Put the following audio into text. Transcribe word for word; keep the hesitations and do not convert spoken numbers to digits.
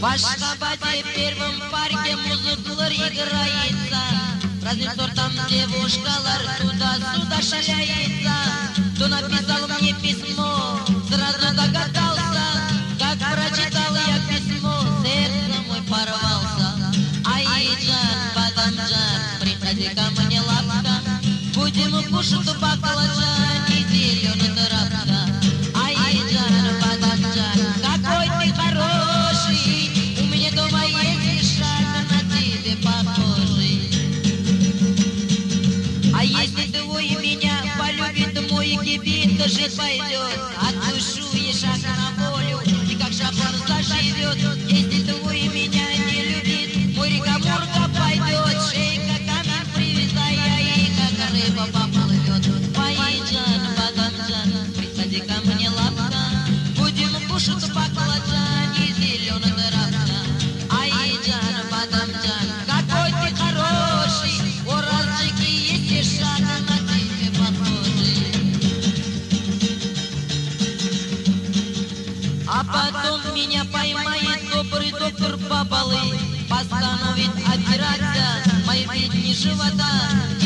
Ваш шабате в первом парке музыклар играется. Разным сортом девушкалар туда-сюда шаляется. Кто написал мне письмо, сразу догадался. Как прочитал я письмо, сердце мой порвался. Айджан, Бадамджан, приходи ко мне, лапка. Будем кушать баклажан и зеленый травка. Айджан, Бадамджан, какой ты хороший. У меня дома есть шаг на тебе похожий. А если твой меня полюбит, мой кибит жить пойдет. Отпущу и шаг на волю, и как шапан заживет. Если твой меня не любит, мой река-мурка пойдет. Шейка камень привязая, и как рыба поплывет. Айджан, Бадамджан, приходи ко мне, лапка. Будем кушать баклажан и зеленый травка. Айджан, Бадамджан, какой ты хороший. У разжиги есть шаг на тебе похожий. А потом меня поймает добрый доктор Бабалы, постановит опираться мои бедни живота.